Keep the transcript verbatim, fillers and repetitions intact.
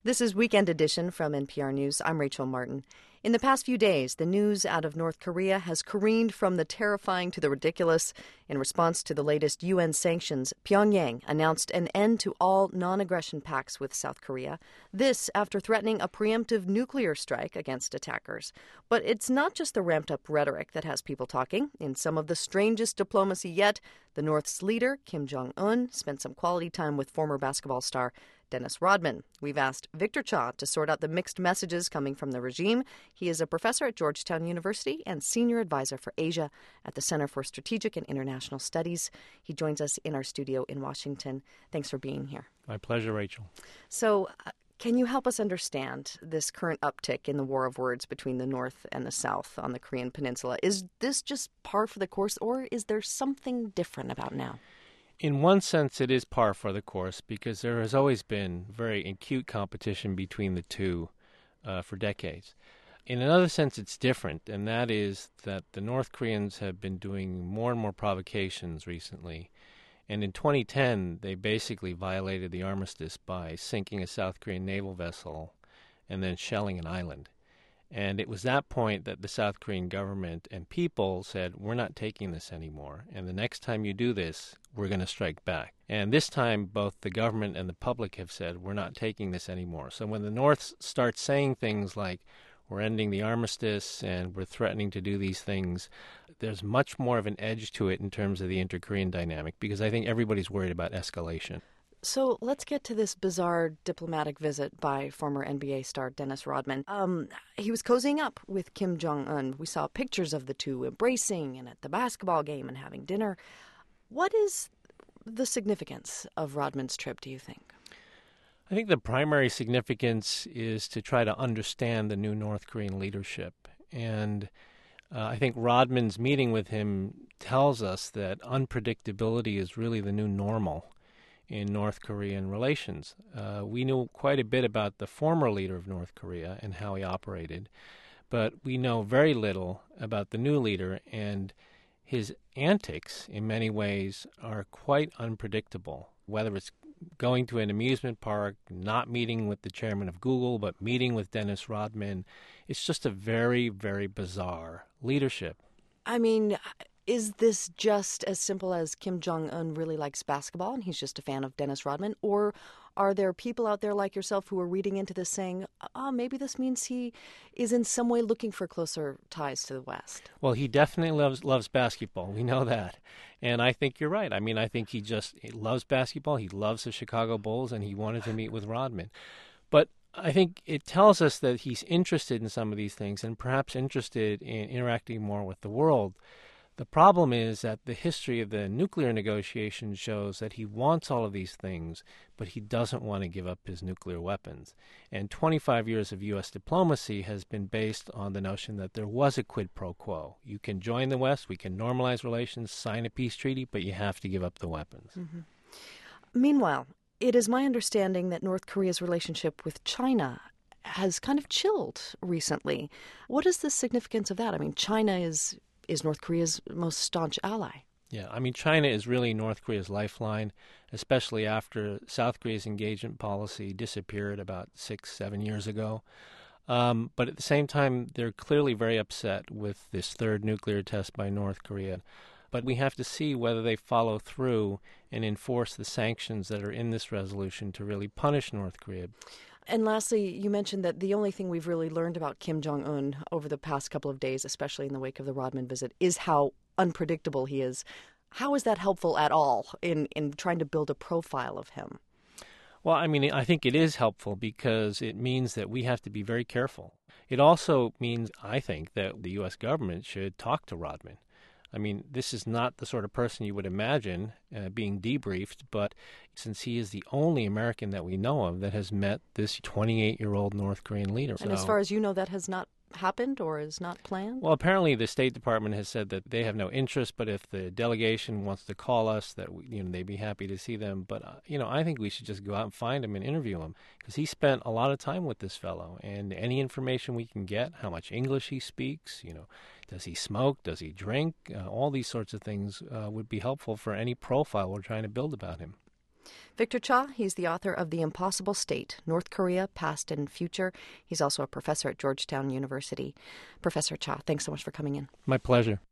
This is Weekend Edition from N P R News. I'm Rachel Martin. In the past few days, the news out of North Korea has careened from the terrifying to the ridiculous. In response to the latest U N sanctions, Pyongyang announced an end to all non-aggression pacts with South Korea. This after threatening a preemptive nuclear strike against attackers. But it's not just the ramped-up rhetoric that has people talking. In some of the strangest diplomacy yet, the North's leader, Kim Jong-un, spent some quality time with former basketball star Dennis Rodman. We've asked Victor Cha to sort out the mixed messages coming from the regime. He is a professor at Georgetown University and senior advisor for Asia at the Center for Strategic and International Studies. He joins us in our studio in Washington. Thanks for being here. My pleasure, Rachel. So, uh, can you help us understand this current uptick in the war of words between the North and the South on the Korean Peninsula? Is this just par for the course, or is there something different about now? In one sense, it is par for the course because there has always been very acute competition between the two uh, for decades. In another sense, it's different, and that is that the North Koreans have been doing more and more provocations recently. And in twenty ten, they basically violated the armistice by sinking a South Korean naval vessel and then shelling an island. And it was that point that the South Korean government and people said, we're not taking this anymore. And the next time you do this, we're going to strike back. And this time, both the government and the public have said, we're not taking this anymore. So when the North starts saying things like, we're ending the armistice and we're threatening to do these things, there's much more of an edge to it in terms of the inter-Korean dynamic, because I think everybody's worried about escalation. So let's get to this bizarre diplomatic visit by former N B A star Dennis Rodman. Um, he was cozying up with Kim Jong-un. We saw pictures of the two embracing and at the basketball game and having dinner. What is the significance of Rodman's trip, do you think? I think the primary significance is to try to understand the new North Korean leadership. And uh, I think Rodman's meeting with him tells us that unpredictability is really the new normal in North Korean relations. Uh, we knew quite a bit about the former leader of North Korea and how he operated, but we know very little about the new leader, and his antics in many ways are quite unpredictable, whether it's going to an amusement park, not meeting with the chairman of Google, but meeting with Dennis Rodman. It's just a very, very bizarre leadership. I mean, is this just as simple as Kim Jong-un really likes basketball and he's just a fan of Dennis Rodman? Or are there people out there like yourself who are reading into this saying, oh, maybe this means he is in some way looking for closer ties to the West? Well, he definitely loves loves basketball. We know that. And I think you're right. I mean, I think he just he loves basketball. He loves the Chicago Bulls, and he wanted to meet with Rodman. But I think it tells us that he's interested in some of these things and perhaps interested in interacting more with the world. The problem is that the history of the nuclear negotiations shows that he wants all of these things, but he doesn't want to give up his nuclear weapons. And twenty-five years of U S diplomacy has been based on the notion that there was a quid pro quo. You can join the West, we can normalize relations, sign a peace treaty, but you have to give up the weapons. Mm-hmm. Meanwhile, it is my understanding that North Korea's relationship with China has kind of chilled recently. What is the significance of that? I mean, China is... is North Korea's most staunch ally. Yeah, I mean, China is really North Korea's lifeline, especially after South Korea's engagement policy disappeared about six, seven years ago. Um, but at the same time, they're clearly very upset with this third nuclear test by North Korea. But we have to see whether they follow through and enforce the sanctions that are in this resolution to really punish North Korea. And lastly, you mentioned that the only thing we've really learned about Kim Jong-un over the past couple of days, especially in the wake of the Rodman visit, is how unpredictable he is. How is that helpful at all in, in trying to build a profile of him? Well, I mean, I think it is helpful because it means that we have to be very careful. It also means, I think, that the U S government should talk to Rodman. I mean, this is not the sort of person you would imagine uh, being debriefed, but since he is the only American that we know of that has met this twenty-eight-year-old North Korean leader. And so, as far as you know, that has not happened or is not planned? Well, apparently the State Department has said that they have no interest, but if the delegation wants to call us, that we, you know, they'd be happy to see them. But, uh, you know, I think we should just go out and find him and interview him because he spent a lot of time with this fellow. And any information we can get, how much English he speaks, you know, does he smoke, does he drink, uh, all these sorts of things uh, would be helpful for any profile we're trying to build about him. Victor Cha, he's the author of The Impossible State, North Korea, Past and Future. He's also a professor at Georgetown University. Professor Cha, thanks so much for coming in. My pleasure.